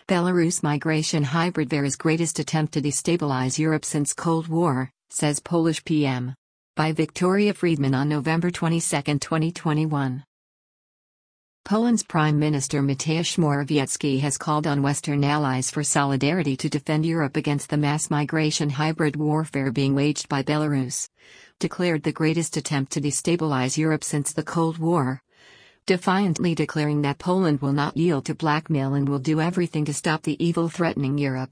Belarus migration hybrid war is greatest attempt to destabilize Europe since Cold War, says Polish PM. By Victoria Friedman on November 22, 2021. Poland's Prime Minister Mateusz Morawiecki has called on Western allies for solidarity to defend Europe against the mass migration hybrid warfare being waged by Belarus, declared the greatest attempt to destabilize Europe since the Cold War, defiantly declaring that Poland will not yield to blackmail and will do everything to stop the evil threatening Europe.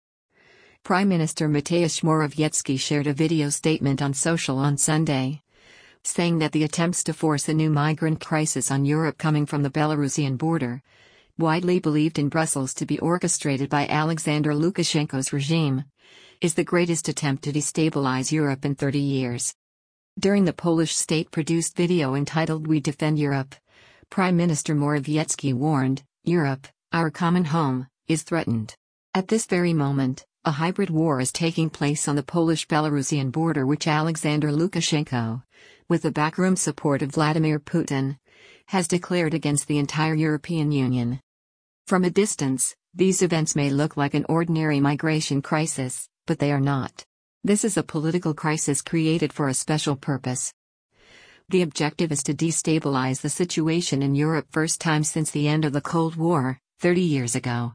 Prime Minister Mateusz Morawiecki shared a video statement on social on Sunday, saying that the attempts to force a new migrant crisis on Europe coming from the Belarusian border, widely believed in Brussels to be orchestrated by Alexander Lukashenko's regime, is the greatest attempt to destabilize Europe in 30 years. During the Polish state-produced video entitled We Defend Europe, Prime Minister Morawiecki warned, "Europe, our common home, is threatened. At this very moment, a hybrid war is taking place on the Polish-Belarusian border which Alexander Lukashenko, with the backroom support of Vladimir Putin, has declared against the entire European Union. From a distance, these events may look like an ordinary migration crisis, but they are not. This is a political crisis created for a special purpose. The objective is to destabilize the situation in Europe first time since the end of the Cold War, 30 years ago."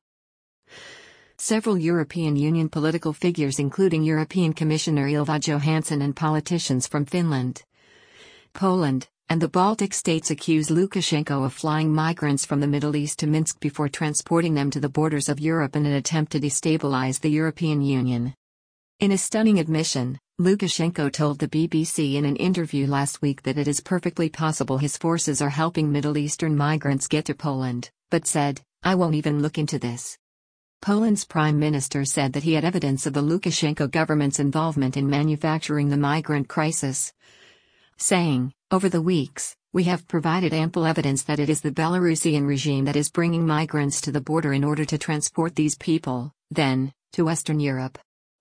Several European Union political figures including European Commissioner Ylva Johansson and politicians from Finland, Poland, and the Baltic states accuse Lukashenko of flying migrants from the Middle East to Minsk before transporting them to the borders of Europe in an attempt to destabilize the European Union. In a stunning admission, Lukashenko told the BBC in an interview last week that it is perfectly possible his forces are helping Middle Eastern migrants get to Poland, but said, "I won't even look into this." Poland's prime minister said that he had evidence of the Lukashenko government's involvement in manufacturing the migrant crisis, saying, "Over the weeks, we have provided ample evidence that it is the Belarusian regime that is bringing migrants to the border in order to transport these people, then, to Western Europe.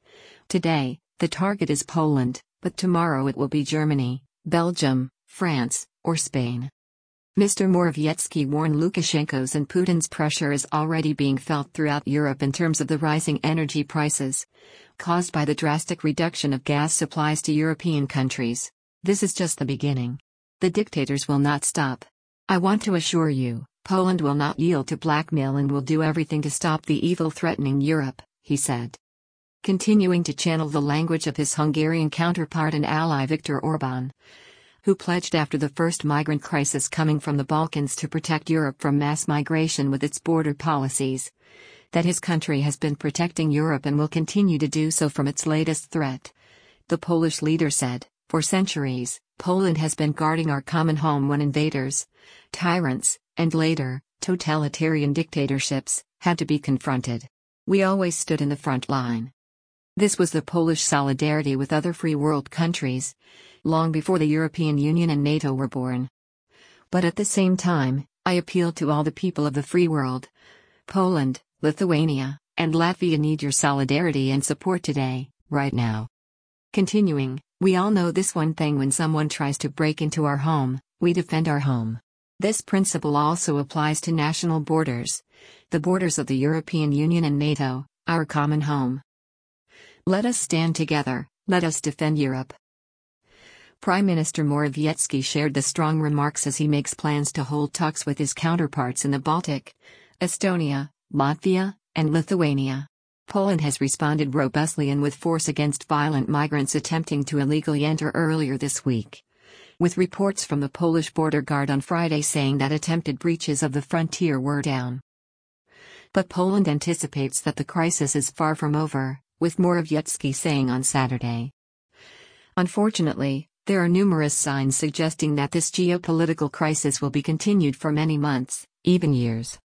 Today, the target is Poland, but tomorrow it will be Germany, Belgium, France, or Spain." Mr. Morawiecki warned Lukashenko's and Putin's pressure is already being felt throughout Europe in terms of the rising energy prices, caused by the drastic reduction of gas supplies to European countries. "This is just the beginning. The dictators will not stop. I want to assure you, Poland will not yield to blackmail and will do everything to stop the evil threatening Europe," he said. Continuing to channel the language of his Hungarian counterpart and ally Viktor Orbán, who pledged after the first migrant crisis coming from the Balkans to protect Europe from mass migration with its border policies, that his country has been protecting Europe and will continue to do so from its latest threat. The Polish leader said, "For centuries, Poland has been guarding our common home when invaders, tyrants, and later, totalitarian dictatorships, had to be confronted. We always stood in the front line." This was the Polish solidarity with other free world countries, long before the European Union and NATO were born. But at the same time, I appeal to all the people of the free world. Poland, Lithuania, and Latvia need your solidarity and support today, right now. Continuing, "We all know this one thing: when someone tries to break into our home, we defend our home. This principle also applies to national borders, the borders of the European Union and NATO, our common home. Let us stand together, let us defend Europe." Prime Minister Morawiecki shared the strong remarks as he makes plans to hold talks with his counterparts in the Baltic, Estonia, Latvia, and Lithuania. Poland has responded robustly and with force against violent migrants attempting to illegally enter earlier this week, with reports from the Polish border guard on Friday saying that attempted breaches of the frontier were down. But Poland anticipates that the crisis is far from over, with Morawiecki saying on Saturday. "Unfortunately, there are numerous signs suggesting that this geopolitical crisis will be continued for many months, even years.